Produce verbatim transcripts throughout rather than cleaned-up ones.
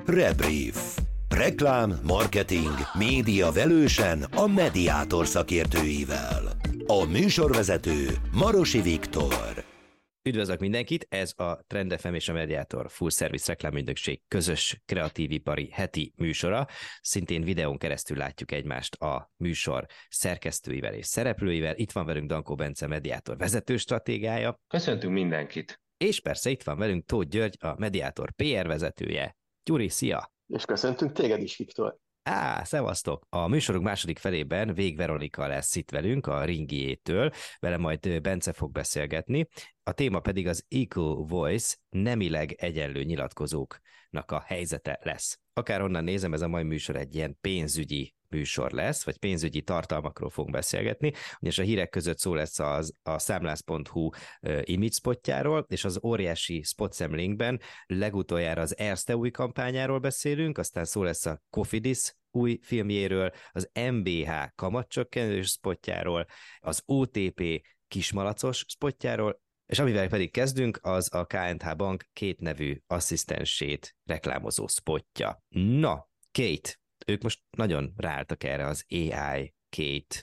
Rebrief. Reklám, marketing, média velősen a Mediator szakértőivel. A műsorvezető Marosi Viktor. Üdvözlök mindenkit, ez a Trend ef em és a Mediator Full Service reklámügynökség közös kreatívipari heti műsora. Szintén videón keresztül látjuk egymást a műsor szerkesztőivel és szereplőivel. Itt van velünk Dankó Bence, Mediator vezető stratégája. Köszöntünk mindenkit! És persze itt van velünk Tóth György, a Mediator pé er vezetője. Gyuri, szia! És köszöntünk téged is, Viktor! Á, szevasztok! A műsorunk második felében Vég Veronika lesz itt velünk a Ringiétől, vele majd Bence fog beszélgetni. A téma pedig az Equal Voice, nemileg egyenlő nyilatkozóknak a helyzete lesz. Akárhonnan nézem, ez a mai műsor egy ilyen pénzügyi műsor lesz, vagy pénzügyi tartalmakról fogunk beszélgetni, ugyanis a hírek között szó lesz az, a számlász pont hu uh, image spotjáról, és az óriási Spotszem linkben legutoljára az Erste új kampányáról beszélünk, aztán szó lesz a Cofidis új filmjéről, az em bé há kamatcsökkenős spotjáról, az o té pé kismalacos spotjáról, és amivel pedig kezdünk, az a ká end há Bank két nevű asszisztensét reklámozó spotja. Na, Kate, ők most nagyon ráálltak erre az á i Kate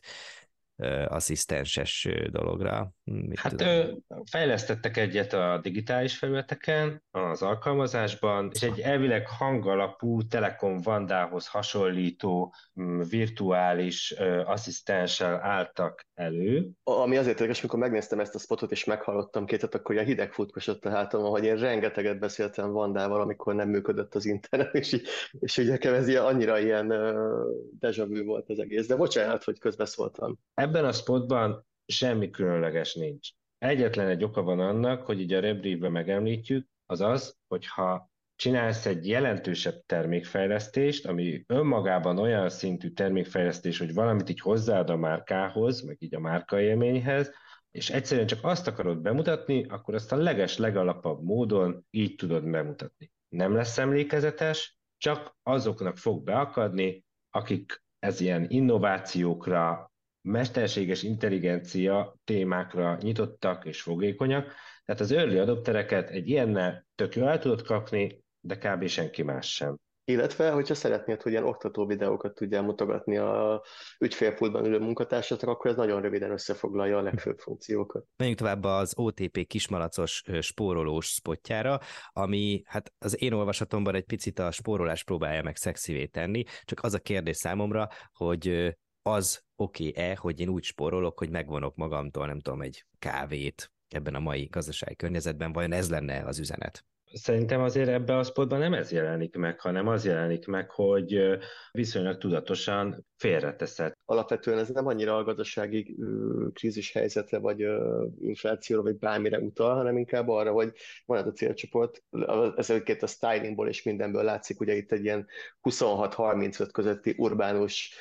uh, asszisztenses dologra. Mit hát ő, fejlesztettek egyet a digitális felületeken, az alkalmazásban, és egy elvileg hangalapú, Telekom Vandához hasonlító virtuális uh, asszisztenssel álltak elő. Ami azért érdekes, amikor megnéztem ezt a spotot, és meghallottam Kétet, akkor ilyen hideg futkosott a hátamon, hogy én rengeteget beszéltem Vandával, amikor nem működött az internet, és, így, és ugye nekem ez ilyen, annyira ilyen uh, déjà vu volt az egész. De bocsánat, hogy közbeszóltam. Ebben a spotban semmi különleges nincs. Egyetlen egy oka van annak, hogy így a rebriefben megemlítjük, az az, hogyha csinálsz egy jelentősebb termékfejlesztést, ami önmagában olyan szintű termékfejlesztés, hogy valamit így hozzáad a márkához, meg így a márkaélményhez, és egyszerűen csak azt akarod bemutatni, akkor azt a leges, legalapabb módon így tudod bemutatni. Nem lesz emlékezetes, csak azoknak fog beakadni, akik ez ilyen innovációkra, mesterséges intelligencia témákra nyitottak és fogékonyak, tehát az early adoptereket egy ilyennel tök jól el tudod kapni, de kb. Senki más sem. Illetve, hogyha szeretnéd, hogy ilyen oktató videókat tudjál mutogatni a ügyfélpultban ülő munkatársaknak, akkor ez nagyon röviden összefoglalja a legfőbb funkciókat. Menjünk tovább az o té pé kismalacos spórolós spotjára, ami hát az én olvasatomban egy picit a spórolás próbálja meg szexivé tenni, csak az a kérdés számomra, hogy az oké-e, hogy én úgy spórolok, hogy megvonok magamtól, nem tudom, egy kávét ebben a mai gazdasági környezetben, vajon ez lenne az üzenet? Szerintem azért ebben a spotban nem ez jelenik meg, hanem az jelenik meg, hogy viszonylag tudatosan félreteszed. Alapvetően ez nem annyira a gazdasági krízis helyzetre, vagy inflációra, vagy bármire utal, hanem inkább arra, hogy van ez a célcsoport, ezeket a stylingból és mindenből látszik, ugye itt egy ilyen huszonhat-harmincöt közötti urbánus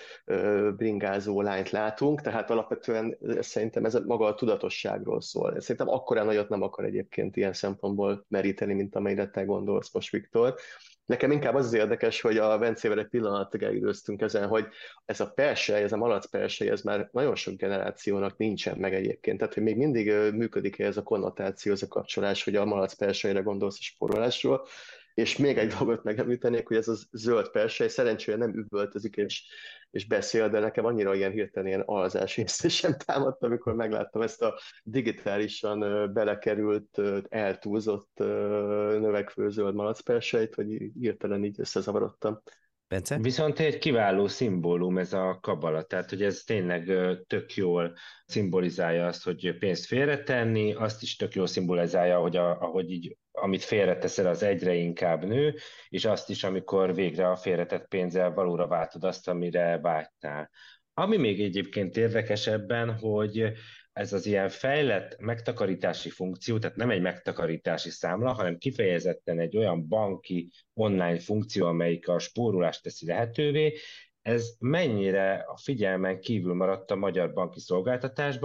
bringázó lányt látunk, tehát alapvetően szerintem ez maga a tudatosságról szól. Szerintem akkora nagyot nem akar egyébként ilyen szempontból meríteni, mint amelyre te gondolsz most, Viktor. Nekem inkább az az érdekes, hogy a Bencével egy pillanatig elidőztünk ezen, hogy ez a persely, ez a malac persely, ez már nagyon sok generációnak nincsen meg egyébként. Tehát, hogy még mindig működik ez a konnotáció, ez a kapcsolás, hogy a malac perselyre gondolsz a spórolásról. És még egy dolgot megemlítenék, hogy ez a zöld persely szerencsére nem üvöltözik és, és beszél, de nekem annyira ilyen hirtelen ilyen alzás érzésem támadt, amikor megláttam ezt a digitálisan belekerült, eltúlzott növekvő zöld malacperselyt, hogy hirtelen így összezavarodtam. Bence? Viszont egy kiváló szimbólum ez a kabala, tehát hogy ez tényleg tök jól szimbolizálja azt, hogy pénzt félretenni, azt is tök jól szimbolizálja, hogy a, ahogy így, amit félreteszel, az egyre inkább nő, és azt is, amikor végre a félretett pénzzel valóra váltod azt, amire vágytál. Ami még egyébként érdekes ebben, hogy ez az ilyen fejlett megtakarítási funkció, tehát nem egy megtakarítási számla, hanem kifejezetten egy olyan banki online funkció, amelyik a spórolást teszi lehetővé, ez mennyire a figyelmen kívül maradt a magyar banki szolgáltatásba,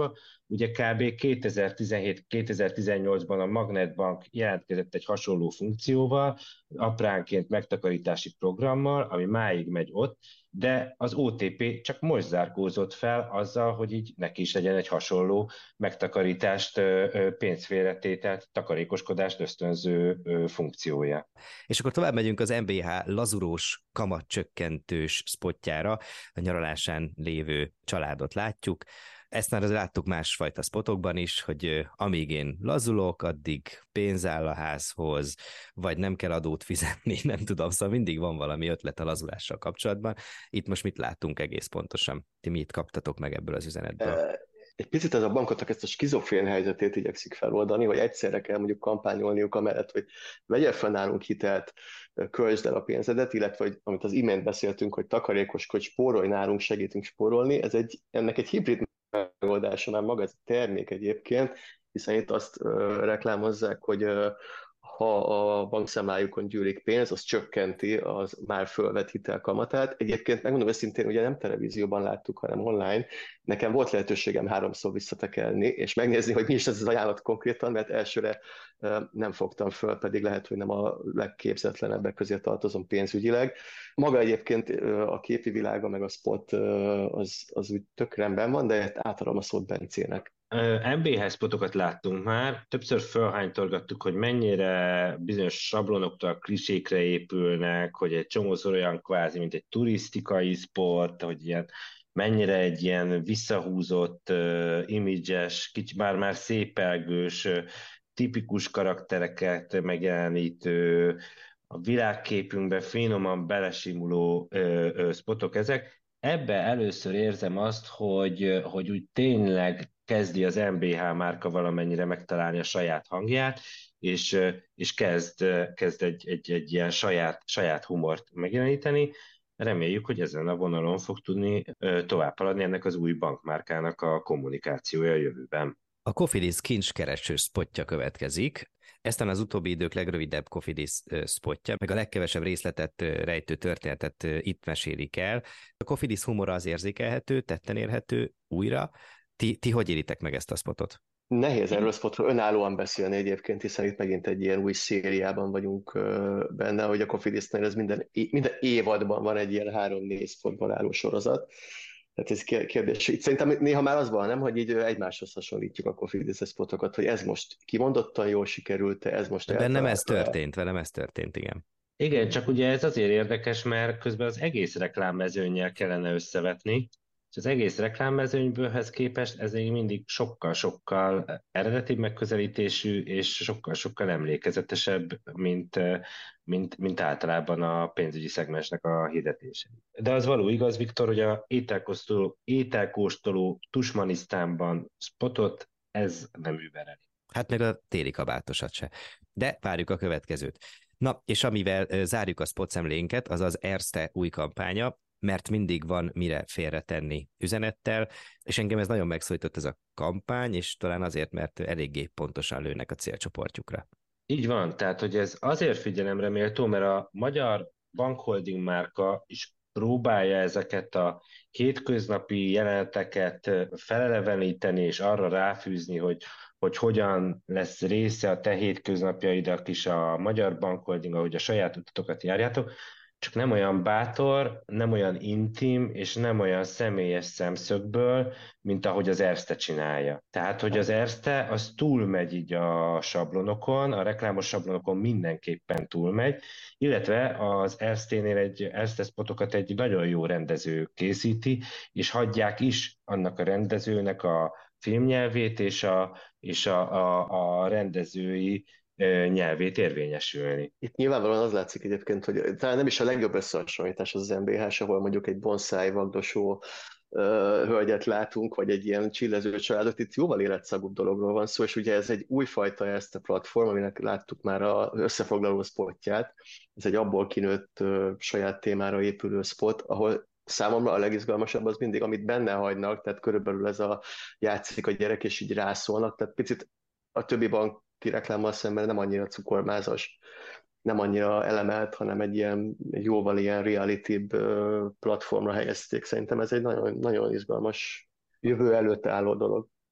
ugye kb. kétezer-tizenhét-kétezer-tizennyolcban a Magnetbank jelentkezett egy hasonló funkcióval, apránként megtakarítási programmal, ami máig megy ott, de az o té pé csak most zárkózott fel azzal, hogy így neki is legyen egy hasonló megtakarítást, pénzfélretételt, takarékoskodást ösztönző funkciója. És akkor tovább megyünk az en bé há lazurós kamatcsökkentős spotjára, a nyaralásán lévő családot látjuk. Ezt már láttuk másfajta spotokban is, hogy amíg én lazulok, addig pénz áll a házhoz, vagy nem kell adót fizetni, nem tudom, szóval mindig van valami ötlet a lazulással kapcsolatban. Itt most mit látunk egész pontosan? Ti mit kaptatok meg ebből az üzenetből? Egy picit ez a bankoknak ezt a skizofrén helyzetét igyekszik feloldani, hogy egyszerre kell mondjuk kampányolniuk amellett, hogy vegyél fel nálunk hitelt, költsd el a pénzedet, illetve hogy, amit az imént beszéltünk, hogy takarékoskodj, spórolj nálunk, segítünk spórolni, ez egy, ennek egy hibrid megoldása már maga ez a termék egyébként, hiszen itt azt ö, reklámozzák, hogy ö, ha a bankszámlájukon gyűlik pénz, az csökkenti az már fölvett hitel kamatát. Egyébként megmondom őszintén, ugye nem televízióban láttuk, hanem online. Nekem volt lehetőségem háromszor visszatekelni, és megnézni, hogy mi is ez az ajánlat konkrétan, mert elsőre nem fogtam föl, pedig lehet, hogy nem a legképzetlenebbek közé tartozom pénzügyileg. Maga egyébként a képi világa, meg a spot az, az úgy tök rendben van, de átadom a szót Bencének. en bé há spotokat láttunk már, többször felhánytorgattuk, hogy mennyire bizonyos sablonoktól, klisékre épülnek, hogy egy csomószor olyan kvázi, mint egy turisztikai spot, hogy ilyen, mennyire egy ilyen visszahúzott, uh, imidzses, kicsi, már-már szépelgős, uh, tipikus karaktereket megjelenítő, a világképünkbe finoman belesimuló uh, uh, spotok ezek. Ebbe először érzem azt, hogy, hogy úgy tényleg kezdi az en bé há márka valamennyire megtalálni a saját hangját, és, és kezd, kezd egy, egy, egy ilyen saját, saját humort megjeleníteni. Reméljük, hogy ezen a vonalon fog tudni tovább haladni ennek az új bankmárkának a kommunikációja a jövőben. A Cofidis kincskereső spotja következik. Eztán az utóbbi idők legrövidebb Cofidis spotja, meg a legkevesebb részletet rejtő történetet itt mesélik el. A Cofidis humora az érzékelhető, tetten érhető újra. Ti, ti hogy éritek meg ezt a spotot? Nehéz erről a spotról önállóan beszélni egyébként, hiszen itt megint egy ilyen új szériában vagyunk benne, hogy a Cofidisnél ez minden, minden évadban van egy ilyen három-négy spotból álló sorozat. Tehát ez kérdés. Itt szerintem néha már az van, nem, hogy így egymáshoz hasonlítjuk a Cofidis spotokat, hogy ez most kimondottan jól sikerült, ez most eltalálta. Bennem ez el... történt, velem ez történt, igen. Igen, csak ugye ez azért érdekes, mert közben az egész reklámmezőnnyel kellene összevetni, és az egész reklámmezőnybőlhez képest ez még mindig sokkal-sokkal eredetibb megközelítésű, és sokkal-sokkal emlékezetesebb, mint, mint, mint általában a pénzügyi szegmensnek a hirdetése. De az való igaz, Viktor, hogy a ételkóstoló, ételkóstoló Tusmanisztánban spotot ez nem übereli. Hát meg a téli kabátosat se. De várjuk a következőt. Na, és amivel zárjuk a spot szemlénket, az az Erste új kampánya, mert mindig van mire félretenni üzenettel, és engem ez nagyon megszólított ez a kampány, és talán azért, mert eléggé pontosan lőnek a célcsoportjukra. Így van, tehát hogy ez azért figyelemre méltó, mert a magyar bankholding márka is próbálja ezeket a hétköznapi jeleneteket feleleveníteni, és arra ráfűzni, hogy, hogy hogyan lesz része a te hétköznapjaidak is a magyar bankholding, ahogy a saját utatokat járjátok, csak nem olyan bátor, nem olyan intim, és nem olyan személyes szemszögből, mint ahogy az Erste csinálja. Tehát, hogy az Erste az túlmegy így a sablonokon, a reklámos sablonokon mindenképpen túlmegy, illetve az Ersténél egy Erste spotokat egy nagyon jó rendező készíti, és hagyják is annak a rendezőnek a filmnyelvét és a, és a, a, a rendezői nyelvét érvényesülni. Itt nyilvánvalóan az látszik egyébként, hogy talán nem is a legjobb összehasonlítás az en bé há-s, ahol mondjuk egy bonszáj vagdosó uh, hölgyet látunk, vagy egy ilyen csillező családot, itt jóval életszagúbb dologról van szó, és ugye ez egy újfajta ezt a platform, aminek láttuk már az összefoglaló spotját, ez egy abból kinőtt uh, saját témára épülő spot, ahol számomra a legizgalmasabb az mindig, amit benne hagynak, tehát körülbelül ez a játszik a gyerek, és így rászólnak, tehát picit a többi bank reklámmal szemben nem annyira cukormázas, nem annyira elemelt, hanem egy ilyen egy jóval ilyen reality platformra helyezték. Szerintem ez egy nagyon, nagyon izgalmas jövő előtt álló dolog.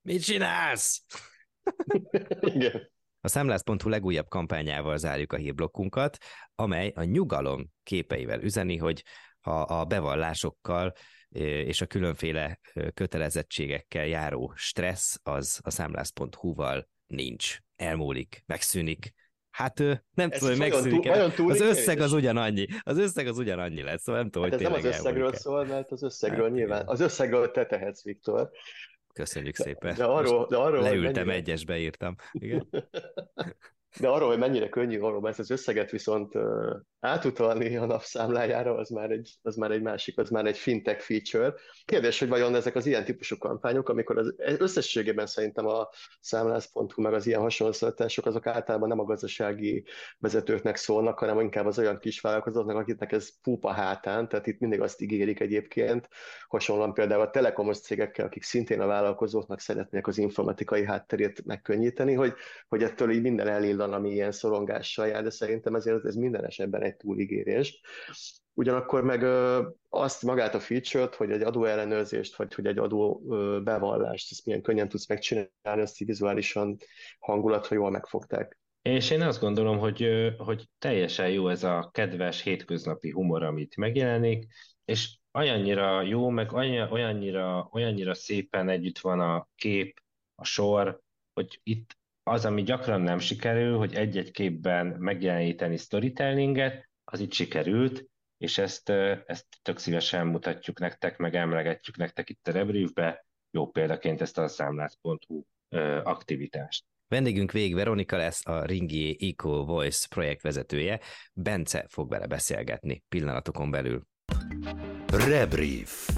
Mit csinálsz? Igen. A számlász pont hu legújabb kampányával zárjuk a hírblokkunkat, amely a nyugalom képeivel üzeni, hogy ha a bevallásokkal és a különféle kötelezettségekkel járó stressz az a számlász pont hu-val nincs, elmúlik, megszűnik. Hát nem Ez tudom, hogy vajon túl- megszűnik. vajon túl Az ígéretes? összeg az ugyanannyi. Az összeg az ugyanannyi lesz, szóval nem tudom, Hát hogy ez nem az tényleg összegről elmúlik-e. szól, mert az összegről Hát nyilván, igen. az összegről te tehetsz, Viktor. Köszönjük De, szépen. de arról, de arról, hogy Leültem, mennyire... egyesbe írtam. Igen. De arról, hogy mennyire könnyű valóban ezt az összeget viszont uh, átutalni a napszámlájára, az már, egy, az már egy másik, az már egy fintech feature. Kérdés, hogy vajon ezek az ilyen típusú kampányok, amikor az összességében szerintem a számlász pont hu meg az ilyen hasonlóztatások, azok általában nem a gazdasági vezetőknek szólnak, hanem inkább az olyan kisvállalkozóknak, akiknek ez púpa hátán, tehát itt mindig azt ígérik egyébként, hasonlóan például a telekomos cégekkel, akik szintén a vállalkozóknak szeretnék az informatikai hátterét megkönnyíteni, hogy, hogy ettől így minden elillan, ami ilyen szorongással jár, de szerintem ezért ez minden esetben egy túligérés. Ugyanakkor meg ö, azt magát a feature-t, hogy egy adóellenőrzést, vagy hogy egy adó ö, bevallást, ezt milyen könnyen tudsz megcsinálni, ezt így vizuálisan hangulatra jól megfogták. És én azt gondolom, hogy, ö, hogy teljesen jó ez a kedves hétköznapi humor, amit megjelenik, és olyannyira jó, meg olyan- olyannyira, olyannyira szépen együtt van a kép, a sor, hogy itt az, ami gyakran nem sikerül, hogy egy-egy képben megjeleníteni storytellinget, az itt sikerült, és ezt, ö, ezt tök szívesen mutatjuk nektek, meg emlegetjük nektek itt a Rebriefbe, jó példaként ezt a számlász pont hu ö, aktivitást. Vendégünk Vég Veronika lesz, a Ringier Eco Voice projektvezetője. Bence fog vele beszélgetni pillanatokon belül. Rebrief.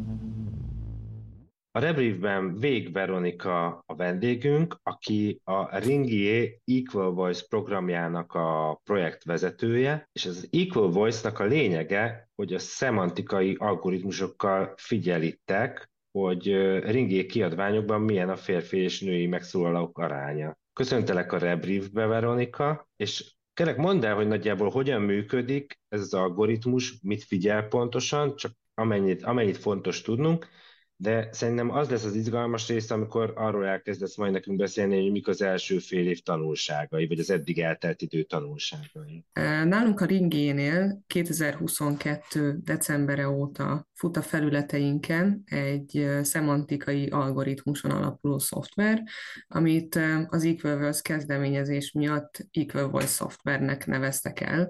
A Rebriefben Vég Veronika a vendégünk, aki a Ringier Equal Voice programjának a projektvezetője, és az Equal Voice-nak a lényege, hogy a szemantikai algoritmusokkal figyelitek, hogy ö, Ringier kiadványokban milyen a férfi és női megszólalók aránya. Köszöntelek a Rebriefbe, Veronika, és kérlek mondd el, hogy nagyjából hogyan működik ez az algoritmus, mit figyel pontosan, csak amennyit, amennyit fontos tudnunk, de szerintem az lesz az izgalmas rész, amikor arról elkezdesz majd nekünk beszélni, hogy mik az első fél év tanulságai, vagy az eddig eltelt idő tanulságai. Nálunk a Ringénél kétezer-huszonkettő decembere óta fut a felületeinken egy szemantikai algoritmuson alapuló szoftver, amit az Equal Voice kezdeményezés miatt Equal Voice szoftvernek neveztek el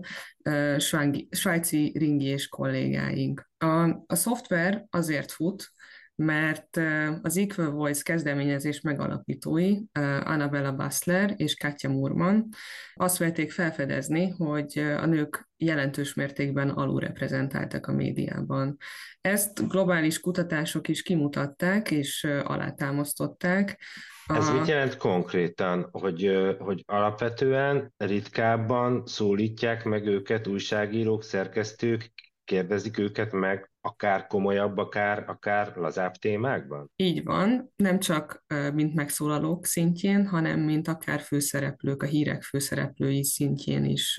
svájci ringiés kollégáink. A, a szoftver azért fut, mert az Equal Voice kezdeményezés megalapítói, Annabella Baszler és Katja Murman azt vették felfedezni, hogy a nők jelentős mértékben alulreprezentáltak a médiában. Ezt globális kutatások is kimutatták és alátámasztották. Ez A... mit jelent konkrétan, hogy, hogy alapvetően ritkábban szólítják meg őket újságírók, szerkesztők, kérdezik őket meg akár komolyabb, akár, akár lazább témákban? Így van, nem csak mint megszólalók szintjén, hanem mint akár főszereplők, a hírek főszereplői szintjén is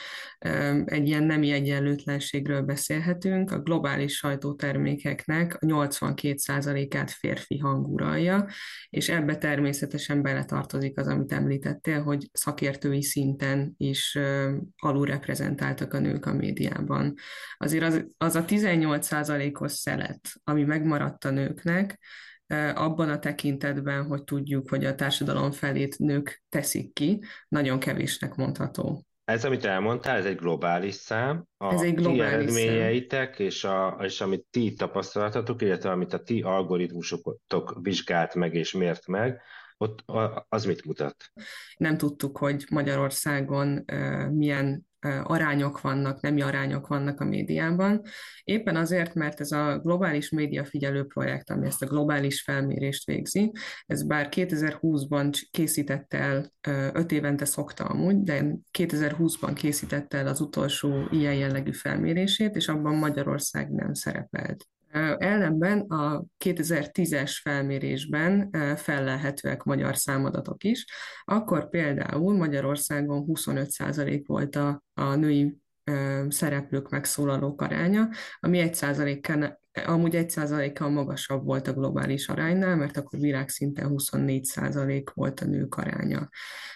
egy ilyen nemi egyenlőtlenségről beszélhetünk. A globális sajtótermékeknek a nyolcvankét százalékát férfi hang uralja, és ebbe természetesen beletartozik az, amit említettél, hogy szakértői szinten is alulreprezentáltak a nők a médiában. Azért az, az a tizennyolc százalékos szelet, ami megmaradt a nőknek, abban a tekintetben, hogy tudjuk, hogy a társadalom felét nők teszik ki, nagyon kevésnek mondható. Ez, amit elmondtál, ez egy globális szám. A ez egy globális ti eredményeitek, és, a, és amit ti tapasztaltatok, illetve amit a ti algoritmusotok vizsgált meg és mért meg, ott az mit mutat? Nem tudtuk, hogy Magyarországon uh, milyen arányok vannak, nemi arányok vannak a médiában. Éppen azért, mert ez a globális média figyelő projekt, ami ezt a globális felmérést végzi, ez bár kétezer-húszban készítette el, öt évente szokta amúgy, de kétezer-húszban készítette el az utolsó ilyen jellegű felmérését, és abban Magyarország nem szerepelt. Ellenben a kétezer-tízes felmérésben fellelhetőek magyar számadatok is, akkor például Magyarországon huszonöt százalék volt a, a női szereplők, megszólalók aránya, ami egy százalékkal amúgy egy százalékkal magasabb volt a globális aránynál, mert akkor világszinten huszonnégy százalék volt a nők aránya.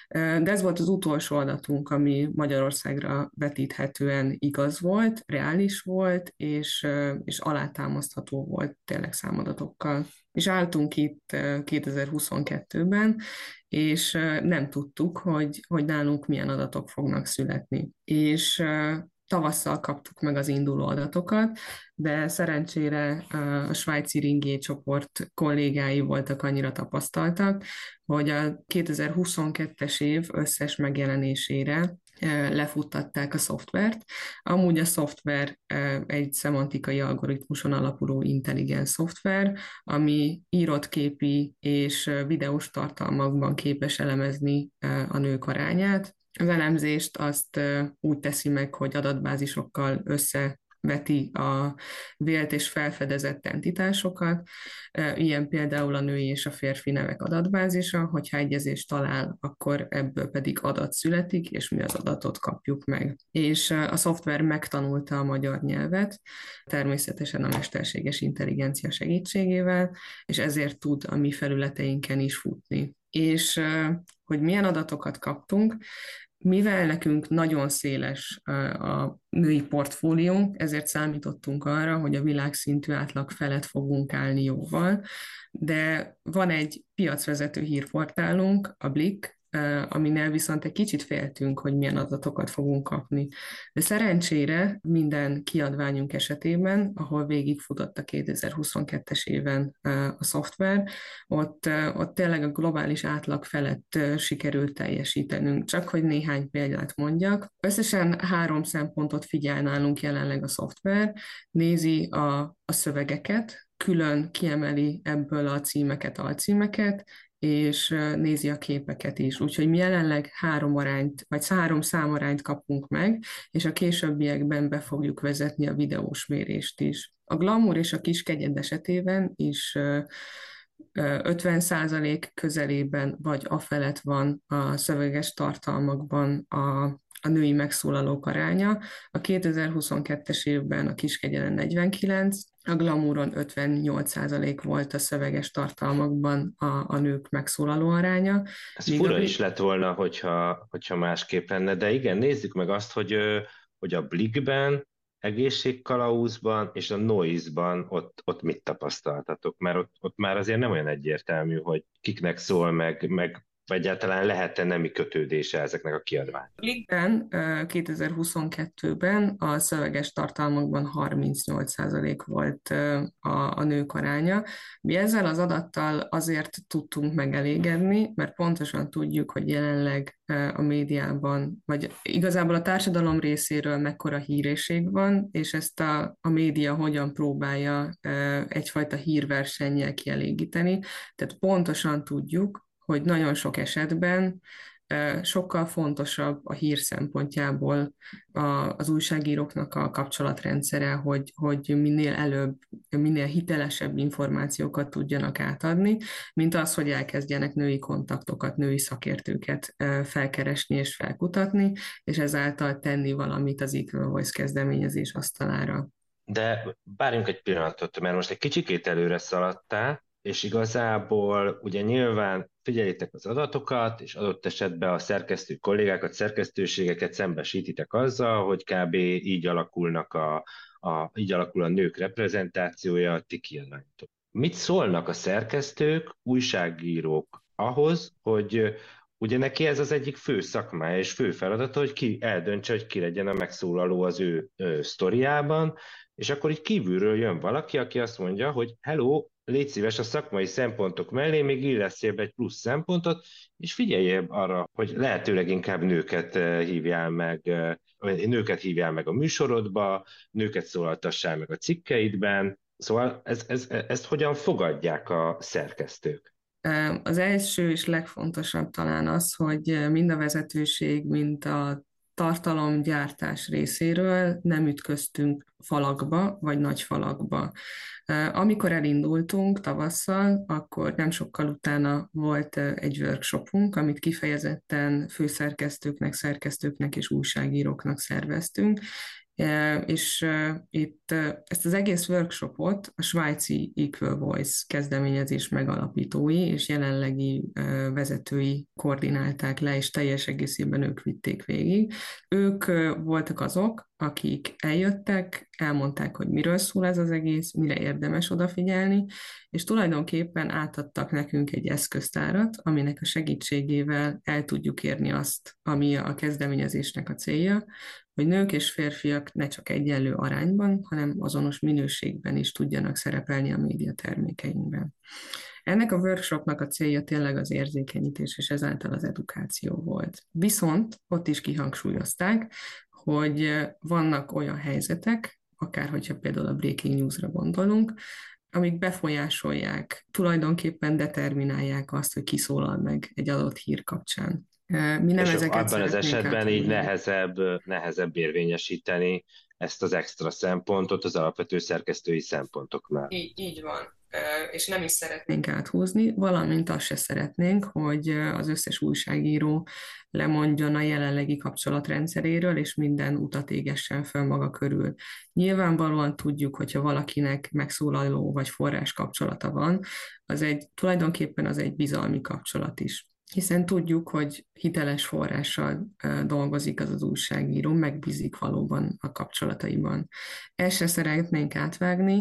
De ez volt az utolsó adatunk, ami Magyarországra vetíthetően igaz volt, reális volt, és, és alátámasztható volt tényleg számadatokkal. És álltunk itt kétezer-huszonkettőben, és nem tudtuk, hogy, hogy nálunk milyen adatok fognak születni. És tavasszal kaptuk meg az induló adatokat, de szerencsére a svájci Ringier csoport kollégái voltak annyira tapasztaltak, hogy a kétezer-huszonkettes év összes megjelenésére lefuttatták a szoftvert. Amúgy a szoftver egy szemantikai algoritmuson alapuló intelligens szoftver, ami írott képi és videós tartalmakban képes elemezni a nők arányát. Az elemzést azt úgy teszi meg, hogy adatbázisokkal összeveti a vélt és felfedezett entitásokat, ilyen például a női és a férfi nevek adatbázisa, hogyha egyezést talál, akkor ebből pedig adat születik, és mi az adatot kapjuk meg. És a szoftver megtanulta a magyar nyelvet, természetesen a mesterséges intelligencia segítségével, és ezért tud a mi felületeinken is futni. És hogy milyen adatokat kaptunk, mivel nekünk nagyon széles a női portfóliónk, ezért számítottunk arra, hogy a világszintű átlag felett fogunk állni jóval, de van egy piacvezető hírportálunk, a Blick, aminél viszont egy kicsit féltünk, hogy milyen adatokat fogunk kapni. De szerencsére minden kiadványunk esetében, ahol végigfutott a kétezer-huszonkettes éven a szoftver, ott, ott tényleg a globális átlag felett sikerült teljesítenünk. Csak hogy néhány példát mondjak. Összesen három szempontot figyel nálunk jelenleg a szoftver. Nézi a, a szövegeket, külön kiemeli ebből a címeket, alcímeket, és nézi a képeket is. Úgyhogy mi jelenleg három arányt, vagy három számarányt kapunk meg, és a későbbiekben be fogjuk vezetni a videós mérést is. A glamour és a kiskegyed esetében is ötven százalék közelében, vagy afelett van a szöveges tartalmakban a, a női megszólalók aránya. A kétezer-huszonkettes évben a kiskegyeden negyvenkilenc, a glamouron ötvennyolc százalék volt a szöveges tartalmakban a, a nők megszólaló aránya. Ez fura a... is lett volna, hogyha, hogyha másképp lenne, de igen, nézzük meg azt, hogy, hogy a Blickben, Egészségkalauzban és a Noise-ban ott, ott mit tapasztaltatok, mert ott, ott már azért nem olyan egyértelmű, hogy kiknek szól, meg, meg egyáltalán lehet-e nemi kötődése ezeknek a kiadványoknak. Blickben kétezer-huszonkettőben a szöveges tartalmakban harmincnyolc százalék volt a, a nők aránya. Mi ezzel az adattal azért tudtunk megelégedni, mert pontosan tudjuk, hogy jelenleg a médiában, vagy igazából a társadalom részéről mekkora híresség van, és ezt a, a média hogyan próbálja egyfajta hírversennyel kielégíteni. Tehát pontosan tudjuk, hogy nagyon sok esetben sokkal fontosabb a hír szempontjából az újságíróknak a kapcsolatrendszere, hogy, hogy minél előbb, minél hitelesebb információkat tudjanak átadni, mint az, hogy elkezdjenek női kontaktokat, női szakértőket felkeresni és felkutatni, és ezáltal tenni valamit az Equal Voice kezdeményezés asztalára. De várjunk egy pillanatot, mert most egy kicsikét előre szaladtál, és igazából ugye nyilván figyeljétek az adatokat, és adott esetben a szerkesztő kollégákat, szerkesztőségeket szembesítitek azzal, hogy kb. így alakulnak a, a, így alakul a nők reprezentációja a ti kiadványotok. Mit szólnak a szerkesztők, újságírók ahhoz, hogy ugye neki ez az egyik fő szakmája és fő feladata, hogy ki eldöntse, hogy ki legyen a megszólaló az ő, ő sztoriában, és akkor így kívülről jön valaki, aki azt mondja, hogy hello, légy szíves a szakmai szempontok mellé, még illeszél egy plusz szempontot, és figyeljél arra, hogy lehetőleg inkább nőket hívjál meg, nőket hívjál meg a műsorodba, nőket szólaltassál meg a cikkeidben. Szóval ez, ez, ezt hogyan fogadják a szerkesztők? Az első és legfontosabb talán az, hogy mind a vezetőség, mind a tartalomgyártás részéről nem ütköztünk falakba, vagy nagy falakba. Amikor elindultunk tavasszal, akkor nem sokkal utána volt egy workshopunk, amit kifejezetten főszerkesztőknek, szerkesztőknek és újságíróknak szerveztünk, És itt ezt az egész workshopot a svájci Equal Voice kezdeményezés megalapítói és jelenlegi vezetői koordinálták le, és teljes egészében ők vitték végig. Ők voltak azok, akik eljöttek, elmondták, hogy miről szól ez az egész, mire érdemes odafigyelni, és tulajdonképpen átadtak nekünk egy eszköztárat, aminek a segítségével el tudjuk érni azt, ami a kezdeményezésnek a célja, hogy nők és férfiak ne csak egyenlő arányban, hanem azonos minőségben is tudjanak szerepelni a média termékeinkben. Ennek a workshopnak a célja tényleg az érzékenyítés, és ezáltal az edukáció volt. Viszont ott is kihangsúlyozták, hogy vannak olyan helyzetek, akár hogyha például a breaking newsra gondolunk, amik befolyásolják, tulajdonképpen determinálják azt, hogy ki szólal meg egy adott hír kapcsán. Mi nem és ezeket abban az esetben átadni. így nehezebb, nehezebb érvényesíteni ezt az extra szempontot az alapvető szerkesztői szempontoknál. Így, így van. És nem is szeretnénk áthúzni, valamint azt se szeretnénk, hogy az összes újságíró lemondjon a jelenlegi kapcsolatrendszeréről, és minden utat égessen fel maga körül. Nyilvánvalóan tudjuk, hogyha valakinek megszólaló vagy forrás kapcsolata van, az egy, tulajdonképpen az egy bizalmi kapcsolat is. Hiszen tudjuk, hogy hiteles forrással dolgozik az az újságíró, megbízik valóban a kapcsolataiban. Ezt se szeretnénk átvágni.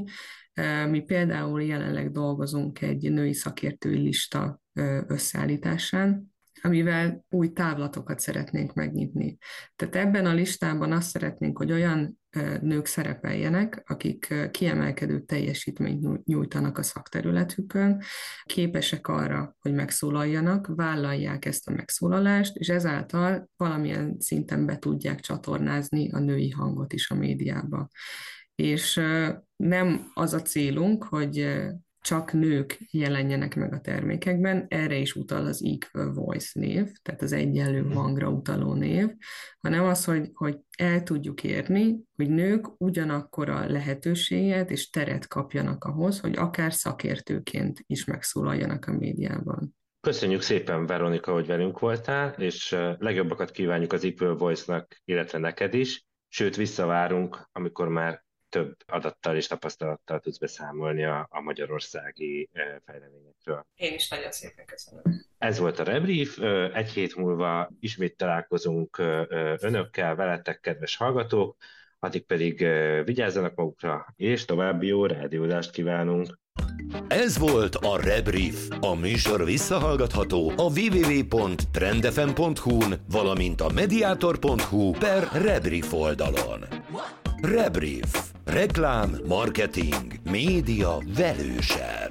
Mi például jelenleg dolgozunk egy női szakértői lista összeállításán, amivel új távlatokat szeretnénk megnyitni. Tehát ebben a listában azt szeretnénk, hogy olyan nők szerepeljenek, akik kiemelkedő teljesítményt nyújtanak a szakterületükön, képesek arra, hogy megszólaljanak, vállalják ezt a megszólalást, és ezáltal valamilyen szinten be tudják csatornázni a női hangot is a médiába. És nem az a célunk, hogy csak nők jelenjenek meg a termékekben, erre is utal az Equal Voice név, tehát az egyenlő hangra utaló név, hanem az, hogy, hogy el tudjuk érni, hogy nők ugyanakkor a lehetőséget és teret kapjanak ahhoz, hogy akár szakértőként is megszólaljanak a médiában. Köszönjük szépen, Veronika, hogy velünk voltál, és legjobbakat kívánjuk az Equal Voice-nak, illetve neked is, sőt visszavárunk, amikor már több adattal és tapasztalattal tudsz beszámolni a, a magyarországi fejleményekről. Én is nagyon szépen köszönöm. Ez volt a Rebrief, egy hét múlva ismét találkozunk önökkel, veletek, kedves hallgatók, addig pedig vigyázzanak magukra, és további jó rádiózást kívánunk. Ez volt a Rebrief. A műsor visszahallgatható a double-u double-u double-u pont trendfm pont hu-n, valamint a mediator pont hu per Rebrief oldalon. Rebrief. Reklám, marketing, média velősen.